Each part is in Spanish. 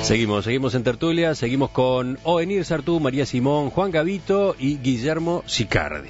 Seguimos en tertulia, seguimos con Ovenir Sartú, María Simón, Juan Gavito y Guillermo Sicardi.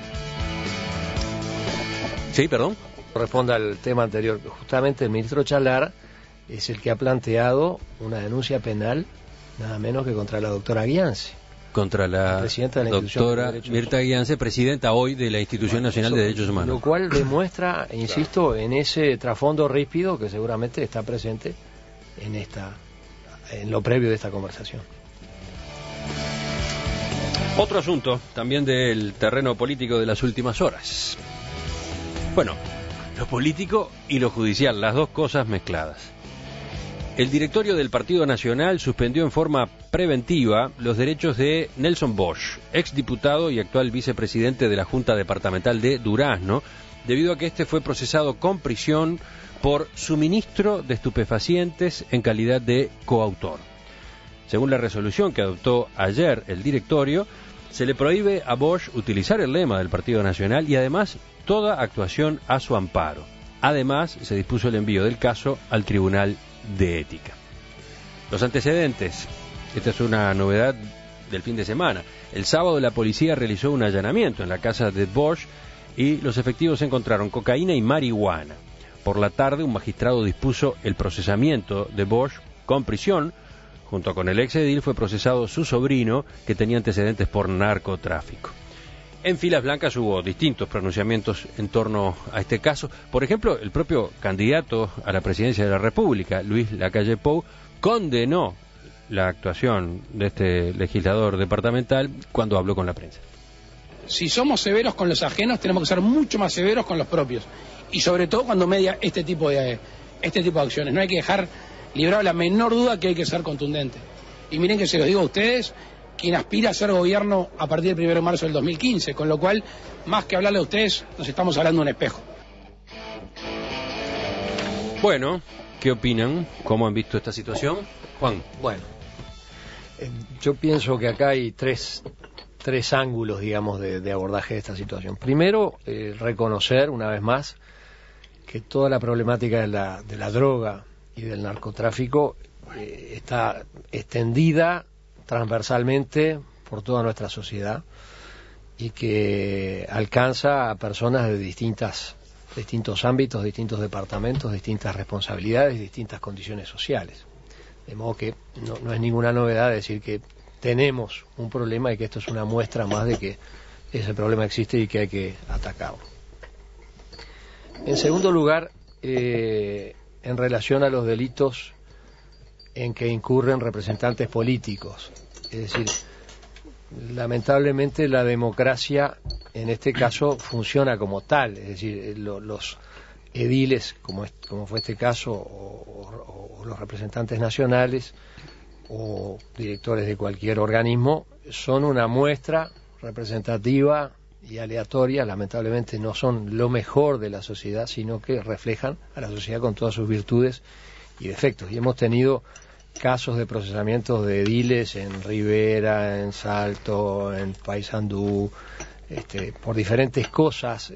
Sí, perdón. Responda al tema anterior. Justamente el ministro Chalar es el que ha planteado una denuncia penal, nada menos que contra la doctora Guiance. Contra la doctora Mirta Guiance, presidenta hoy de la Institución Nacional de Derechos Humanos. Lo cual demuestra, insisto, en ese trasfondo ríspido que seguramente está presente en lo previo de esta conversación. Otro asunto, también del terreno político de las últimas horas. Bueno, lo político y lo judicial, las dos cosas mezcladas. El directorio del Partido Nacional suspendió en forma preventiva los derechos de Nelson Bosch, exdiputado y actual vicepresidente de la Junta Departamental de Durazno, debido a que este fue procesado con prisión por suministro de estupefacientes en calidad de coautor. Según la resolución que adoptó ayer el directorio, se le prohíbe a Bosch utilizar el lema del Partido Nacional y además toda actuación a su amparo. Además, se dispuso el envío del caso al Tribunal de Ética. Los antecedentes. Esta es una novedad del fin de semana. El sábado la policía realizó un allanamiento en la casa de Bosch y los efectivos encontraron cocaína y marihuana. Por la tarde, un magistrado dispuso el procesamiento de Bosch con prisión. Junto con el exedil fue procesado su sobrino, que tenía antecedentes por narcotráfico. En Filas Blancas hubo distintos pronunciamientos en torno a este caso. Por ejemplo, el propio candidato a la presidencia de la República, Luis Lacalle Pou, condenó la actuación de este legislador departamental cuando habló con la prensa. Si somos severos con los ajenos, tenemos que ser mucho más severos con los propios. Y sobre todo cuando media este tipo de acciones. No hay que dejar librado la menor duda que hay que ser contundente. Y miren que se los digo a ustedes, quien aspira a ser gobierno a partir del 1 de marzo del 2015, con lo cual, más que hablarle a ustedes, nos estamos hablando de un espejo. Bueno, ¿qué opinan? ¿Cómo han visto esta situación? Juan. Bueno, yo pienso que acá hay tres ángulos, digamos, de abordaje de esta situación. Primero, reconocer, una vez más, que toda la problemática de la droga y del narcotráfico está extendida transversalmente por toda nuestra sociedad y que alcanza a personas de distintos ámbitos, distintos departamentos, distintas responsabilidades, distintas condiciones sociales. De modo que no es ninguna novedad decir que tenemos un problema y que esto es una muestra más de que ese problema existe y que hay que atacarlo. En segundo lugar, en relación a los delitos en que incurren representantes políticos. Es decir, lamentablemente la democracia en este caso funciona como tal, es decir, los ediles, como fue este caso, o los representantes nacionales o directores de cualquier organismo, son una muestra representativa y aleatoria. Lamentablemente no son lo mejor de la sociedad, sino que reflejan a la sociedad con todas sus virtudes y defectos. Y hemos tenido casos de procesamientos de ediles en Rivera, en Salto, en Paysandú, por diferentes cosas,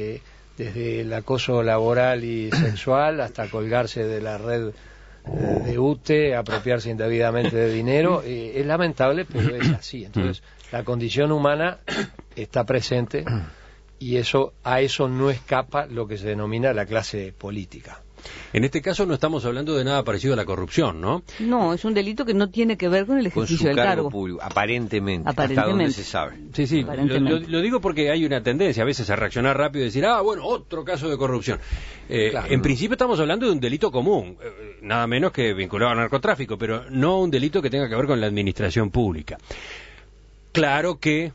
desde el acoso laboral y sexual hasta colgarse de la red de UTE, apropiarse indebidamente de dinero. Es lamentable, pero es así. Entonces, la condición humana está presente y a eso no escapa lo que se denomina la clase política. En este caso no estamos hablando de nada parecido a la corrupción, ¿no? No, es un delito que no tiene que ver con el ejercicio del cargo público, aparentemente, hasta donde se sabe. Sí, lo digo porque hay una tendencia a veces a reaccionar rápido y decir, bueno, otro caso de corrupción. Claro, en principio estamos hablando de un delito común, nada menos que vinculado al narcotráfico, pero no un delito que tenga que ver con la administración pública. Claro que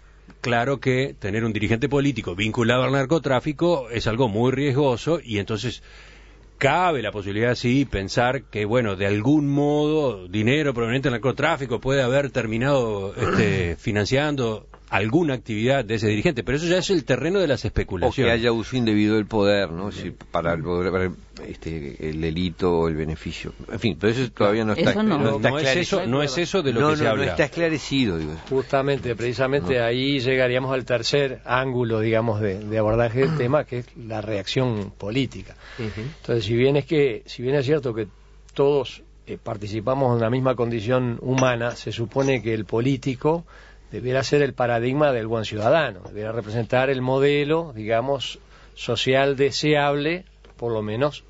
tener un dirigente político vinculado al narcotráfico es algo muy riesgoso y entonces cabe la posibilidad, sí, pensar que, bueno, de algún modo dinero proveniente del narcotráfico puede haber terminado financiando alguna actividad de ese dirigente, pero eso ya es el terreno de las especulaciones. O que haya uso indebido del poder, ¿no? Sí, para lograr el delito o el beneficio. En fin, pero eso todavía no está esclarecido. No es eso de lo que se habla. No está esclarecido, digo. Justamente, precisamente ahí llegaríamos al tercer ángulo, digamos, de abordaje del tema, que es la reacción política. Entonces, si bien es cierto que todos participamos en la misma condición humana, se supone que el político debiera ser el paradigma del buen ciudadano, debiera representar el modelo, digamos, social deseable, por lo menos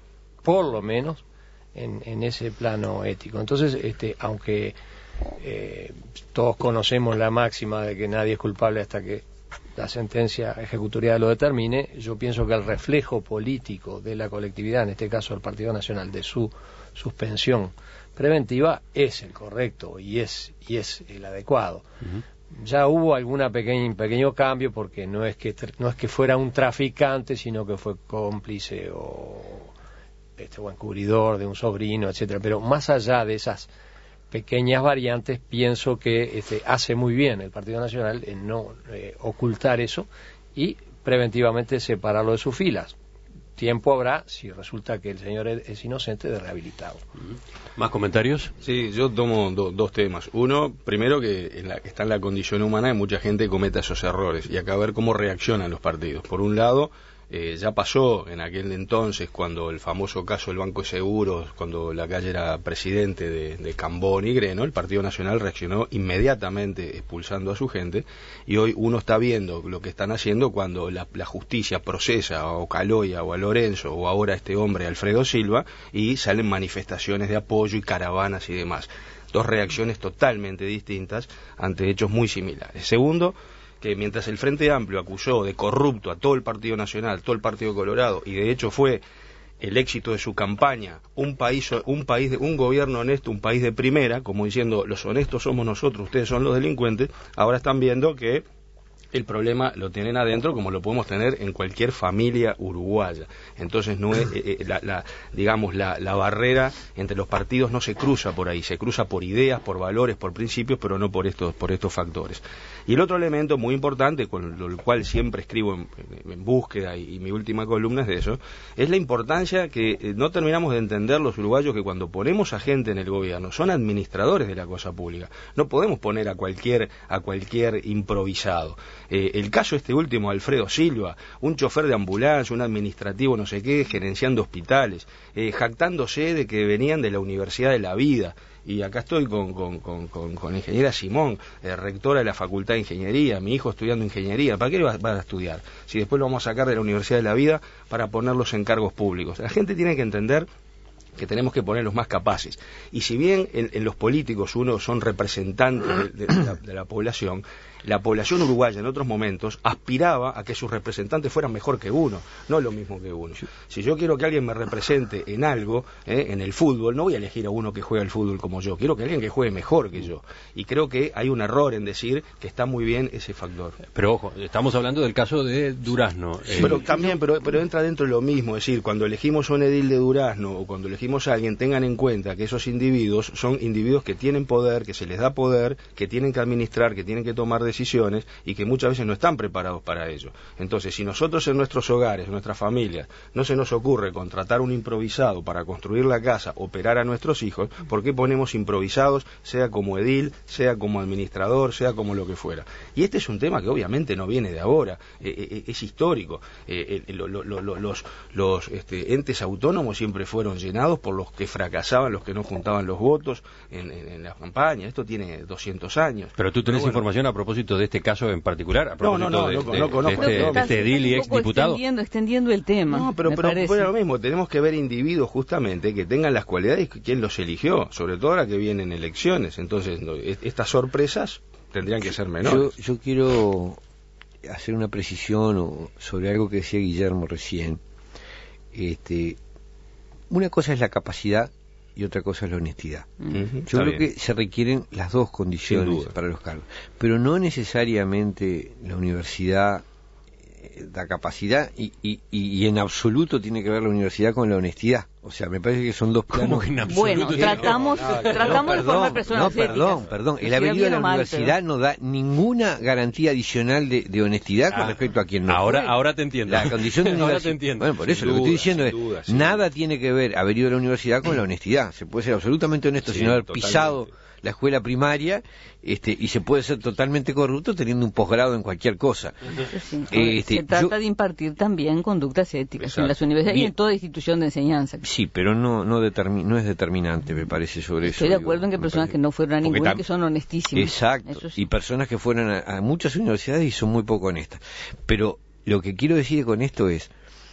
en ese plano ético. Entonces, aunque todos conocemos la máxima de que nadie es culpable hasta que la sentencia ejecutoria lo determine, yo pienso que el reflejo político de la colectividad, en este caso el Partido Nacional, de su suspensión preventiva es el correcto y es el adecuado. Ya hubo pequeño cambio, porque no es que fuera un traficante, sino que fue cómplice o encubridor de un sobrino, etcétera. Pero más allá de esas pequeñas variantes, pienso que hace muy bien el Partido Nacional en no ocultar eso y preventivamente separarlo de sus filas. Tiempo habrá, si resulta que el señor es inocente, de rehabilitado. ¿Más comentarios? Sí, yo tomo dos temas. Uno, primero, que está en la condición humana y mucha gente cometa esos errores, y acá ver cómo reaccionan los partidos. Por un lado, ya pasó en aquel entonces, cuando el famoso caso del Banco de Seguros, cuando Lacalle era presidente de Cambón y Greno, el Partido Nacional reaccionó inmediatamente expulsando a su gente, y hoy uno está viendo lo que están haciendo cuando la justicia procesa a Ocaloya o a Lorenzo, o ahora a este hombre Alfredo Silva, y salen manifestaciones de apoyo y caravanas y demás. Dos reacciones totalmente distintas ante hechos muy similares. Segundo, que mientras el Frente Amplio acusó de corrupto a todo el Partido Nacional, todo el Partido Colorado, y de hecho fue el éxito de su campaña un gobierno honesto, un país de primera, como diciendo, los honestos somos nosotros, ustedes son los delincuentes, ahora están viendo que el problema lo tienen adentro, como lo podemos tener en cualquier familia uruguaya. Entonces no es, la barrera entre los partidos no se cruza por ahí, se cruza por ideas, por valores, por principios, pero no por estos factores. Y el otro elemento muy importante, con lo cual siempre escribo en búsqueda, y mi última columna es de eso, es la importancia que no terminamos de entender los uruguayos, que cuando ponemos a gente en el gobierno son administradores de la cosa pública. No podemos poner a cualquier improvisado. El caso último, Alfredo Silva, un chofer de ambulancia, un administrativo no sé qué, gerenciando hospitales, jactándose de que venían de la Universidad de la Vida. Y acá estoy con la ingeniera Simón, rectora de la Facultad de Ingeniería, mi hijo estudiando Ingeniería. ¿Para qué va a estudiar? Si después lo vamos a sacar de la Universidad de la Vida para ponerlos en cargos públicos. La gente tiene que entender que tenemos que ponerlos más capaces. Y si bien en los políticos uno son representantes de la población uruguaya en otros momentos aspiraba a que sus representantes fueran mejor que uno, no lo mismo que uno. Si yo quiero que alguien me represente en algo, en el fútbol, no voy a elegir a uno que juegue al fútbol como yo, quiero que alguien que juegue mejor que yo. Y creo que hay un error en decir que está muy bien ese factor. Pero ojo, estamos hablando del caso de Durazno. Pero entra dentro de lo mismo, es decir, cuando elegimos a un edil de Durazno o cuando elegimos a alguien, tengan en cuenta que esos individuos son individuos que tienen poder, que se les da poder, que tienen que administrar, que tienen que tomar decisiones y que muchas veces no están preparados para ello. Entonces, si nosotros en nuestros hogares, en nuestras familias, no se nos ocurre contratar un improvisado para construir la casa, operar a nuestros hijos, ¿por qué ponemos improvisados, sea como edil, sea como administrador, sea como lo que fuera? Y este es un tema que obviamente no viene de ahora, es histórico. Los entes autónomos siempre fueron llenados por los que fracasaban, los que no juntaban los votos en la campaña. Esto tiene 200 años. Pero tú tenés información a propósito de este caso en particular, a propósito no conozco de este edil y exdiputado. Extendiendo el tema. No, pero fuera lo mismo, tenemos que ver individuos justamente que tengan las cualidades que quien los eligió, sobre todo ahora que vienen elecciones. Entonces, estas sorpresas tendrían que ser menores. Yo quiero hacer una precisión sobre algo que decía Guillermo recién. Una cosa es la capacidad y otra cosa es la honestidad. Yo creo que se requieren las dos condiciones para los cargos, pero no necesariamente la universidad da capacidad y en absoluto tiene que ver la universidad con la honestidad. O sea, me parece que son dos planos. Bueno, tratamos de formar personas éticas. Perdón. El haber ido a la universidad no da ninguna garantía adicional de honestidad con respecto a quien no. Ahora te entiendo. La condición de ahora te entiendo. Bueno, por eso lo que estoy diciendo es nada tiene que ver haber ido a la universidad con la honestidad. Se puede ser absolutamente honesto sin haber pisado la escuela primaria, y se puede ser totalmente corrupto teniendo un posgrado en cualquier cosa. Se trata de impartir también conductas éticas en las universidades y en toda institución de enseñanza. Sí, pero no es determinante, me parece, sobre eso. Estoy de acuerdo en que personas que no fueron a ninguna, que son honestísimas. Exacto, sí. Y personas que fueron a muchas universidades y son muy poco honestas. Pero lo que quiero decir con esto es,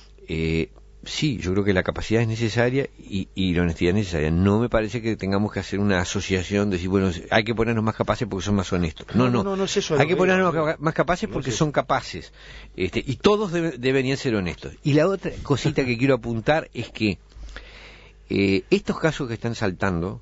sí, yo creo que la capacidad es necesaria y la honestidad es necesaria. No me parece que tengamos que hacer una asociación de decir, bueno, hay que ponernos más capaces porque son más honestos. No es eso. Hay que ponernos más capaces porque son capaces. Y todos deberían ser honestos. Y la otra cosita que quiero apuntar es que estos casos que están saltando,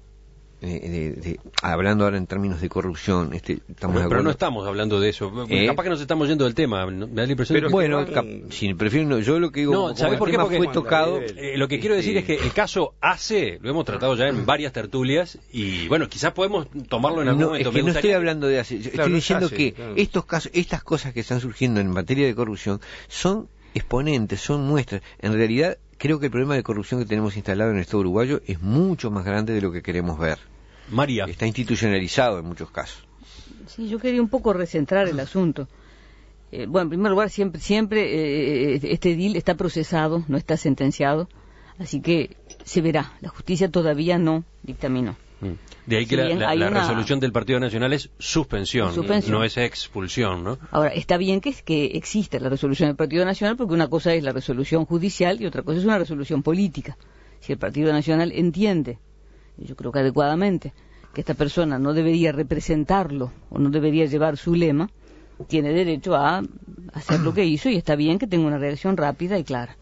hablando ahora en términos de corrupción, pero no estamos hablando de eso. Capaz que nos estamos yendo del tema. Me da la impresión. Pero bueno, si prefiero, yo lo que digo, no, ¿sabes por qué? Porque fue tocado. Lo que quiero decir es que el caso AC lo hemos tratado ya en varias tertulias y bueno, quizás podemos tomarlo en algún momento. Es que no estoy hablando de AC. Estoy diciendo que estos casos, estas cosas que están surgiendo en materia de corrupción son exponentes, son muestras. En realidad, creo que el problema de corrupción que tenemos instalado en el Estado uruguayo es mucho más grande de lo que queremos ver. María. Está institucionalizado en muchos casos. Sí, yo quería un poco recentrar el asunto. Bueno, en primer lugar, siempre este edil está procesado, no está sentenciado, así que se verá. La justicia todavía no dictaminó. De ahí que la resolución del Partido Nacional es suspensión, no es expulsión, ¿no? Ahora, está bien que existe la resolución del Partido Nacional, porque una cosa es la resolución judicial y otra cosa es una resolución política. Si el Partido Nacional entiende, yo creo que adecuadamente, que esta persona no debería representarlo o no debería llevar su lema, tiene derecho a hacer lo que hizo y está bien que tenga una reacción rápida y clara.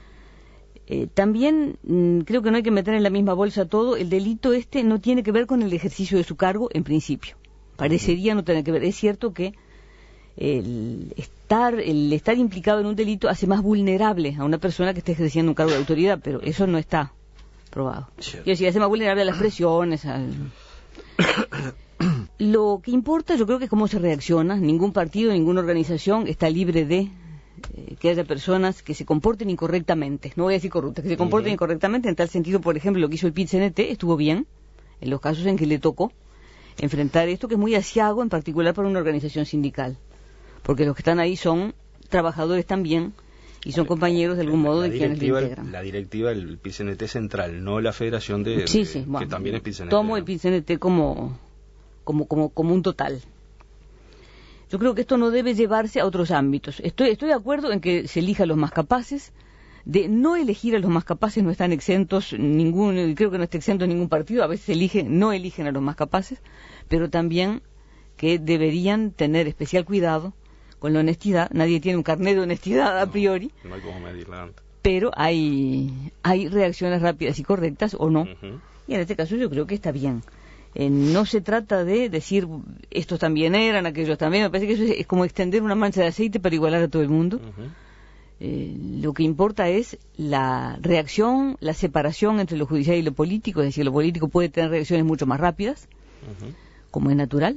También creo que no hay que meter en la misma bolsa todo. El delito no tiene que ver con el ejercicio de su cargo en principio. Parecería no tener que ver. Es cierto que el estar implicado en un delito hace más vulnerable a una persona que esté ejerciendo un cargo de autoridad, pero eso no está probado. Quiero decir, hace más vulnerable a las presiones. Lo que importa, yo creo, que es cómo se reacciona. Ningún partido, ninguna organización está libre de que haya personas que se comporten incorrectamente, no voy a decir corruptas, que se comporten incorrectamente, en tal sentido, por ejemplo, lo que hizo el PIT-CNT estuvo bien, en los casos en que le tocó enfrentar esto, que es muy aciago, en particular para una organización sindical, porque los que están ahí son trabajadores también, y son compañeros de algún modo de quienes le integran. La directiva del PIT-CNT central, no la federación bueno, que también es PIT-CNT. Tomo el PIT-CNT como un total. Yo creo que esto no debe llevarse a otros ámbitos. Estoy de acuerdo en que se elija a los más capaces. De no elegir a los más capaces no están exentos creo que no está exento ningún partido. A veces no eligen a los más capaces, pero también que deberían tener especial cuidado con la honestidad. Nadie tiene un carnet de honestidad a priori. No hay cómo medirla antes. Pero hay reacciones rápidas y correctas o no. Y en este caso yo creo que está bien. No se trata de decir estos también eran, aquellos también. Me parece que eso es como extender una mancha de aceite para igualar a todo el mundo. Lo que importa es la reacción, la separación entre lo judicial y lo político. Es decir, lo político puede tener reacciones mucho más rápidas, como es natural,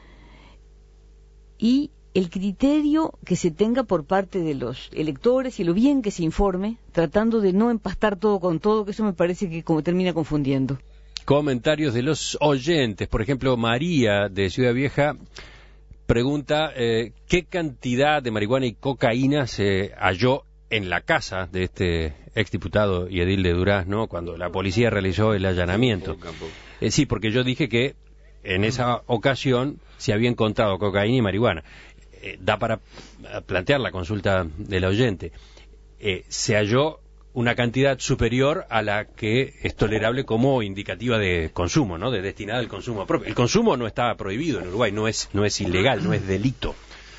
y el criterio que se tenga por parte de los electores y lo bien que se informe, tratando de no empastar todo con todo, que eso me parece que como termina confundiendo. Comentarios de los oyentes. Por ejemplo, María de Ciudad Vieja pregunta ¿qué cantidad de marihuana y cocaína se halló en la casa de este exdiputado y edil de Durazno cuando la policía realizó el allanamiento? Sí, porque yo dije que en esa ocasión se había encontrado cocaína y marihuana. Da para plantear la consulta del oyente. Se halló una cantidad superior a la que es tolerable como indicativa de consumo, ¿no? De destinada al consumo propio. El consumo no está prohibido en Uruguay, no es ilegal, no es delito.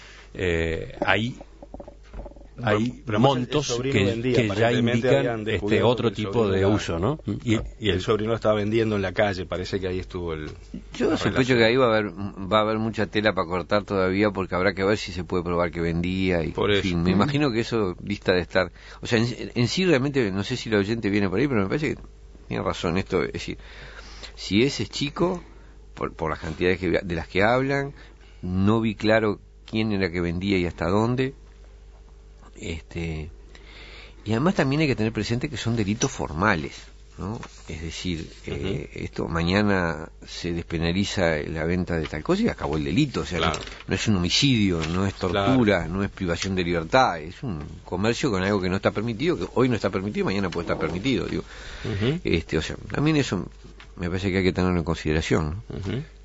Hay montos que ya indican otro tipo de uso, ¿no? Y el sobrino lo estaba vendiendo en la calle, parece que ahí estuvo Yo sospecho que ahí va a haber mucha tela para cortar todavía, porque habrá que ver si se puede probar que vendía y en fin. Me imagino que eso dista de estar, o sea, en sí realmente no sé si el oyente viene por ahí, pero me parece que tiene razón esto, es decir, si ese es chico, por las cantidades de las que hablan, no vi claro quién era que vendía y hasta dónde. Y además también hay que tener presente que son delitos formales. ¿no? Es decir, esto mañana se despenaliza la venta de tal cosa y acabó el delito, o sea, claro. No es un homicidio, no es tortura, claro. No es privación de libertad, es un comercio con algo que no está permitido, que hoy no está permitido, mañana puede estar permitido, digo. O sea, también eso me parece que hay que tenerlo en consideración, ¿no?